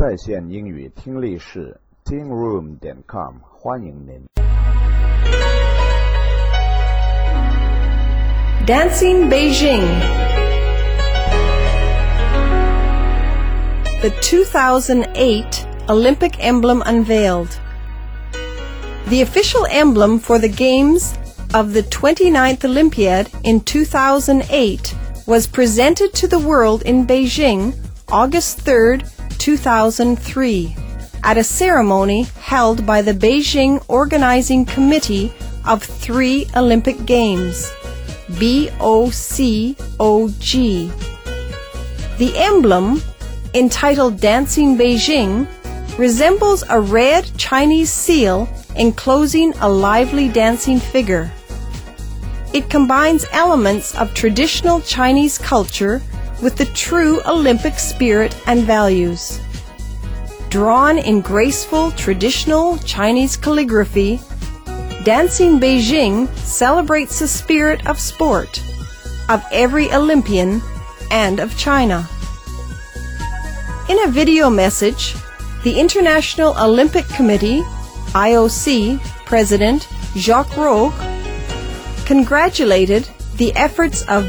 在线英语听力室 tingroom.com 欢迎您。 Dancing Beijing. The 2008 Olympic emblem unveiled. The official emblem for the Games of the 29th Olympiad in 2008 was presented to the world in Beijing August 3, 2003, at a ceremony held by the Beijing Organizing Committee of 3 Olympic Games, BOCOG. The emblem, entitled Dancing Beijing, resembles a red Chinese seal enclosing a lively dancing figure. It combines elements of traditional Chinese culture with the true Olympic spirit and values. Drawn in graceful traditional Chinese calligraphy, Dancing Beijing celebrates the spirit of sport, of every Olympian, and of China. In a video message, the International Olympic Committee, IOC, President Jacques Rogge congratulated the efforts of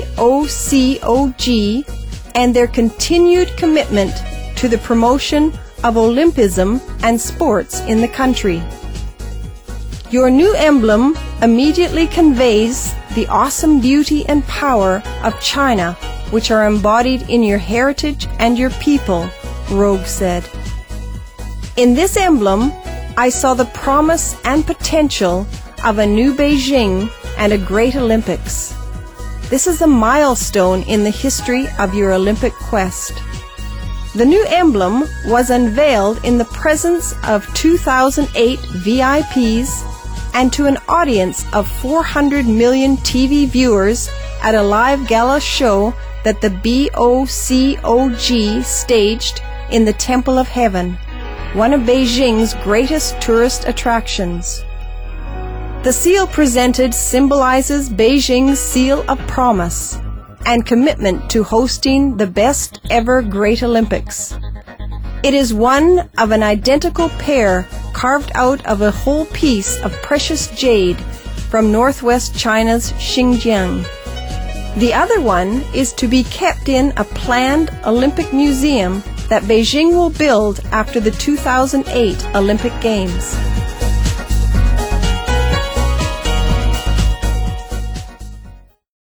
BOCOG and their continued commitment to the promotion of Olympism and sports in the country. Your new emblem immediately conveys the awesome beauty and power of China, which are embodied in your heritage and your people, Rogge said. In this emblem, I saw the promise and potential of a new Beijing and a great Olympics. This is a milestone in the history of your Olympic quest. The new emblem was unveiled in the presence of 2008 VIPs and to an audience of 400 million TV viewers at a live gala show that the BOCOG staged in the Temple of Heaven, one of Beijing's greatest tourist attractions. The seal presented symbolizes Beijing's seal of promise and commitment to hosting the best ever Great Olympics. It is one of an identical pair carved out of a whole piece of precious jade from northwest China's Xinjiang. The other one is to be kept in a planned Olympic museum that Beijing will build after the 2008 Olympic Games.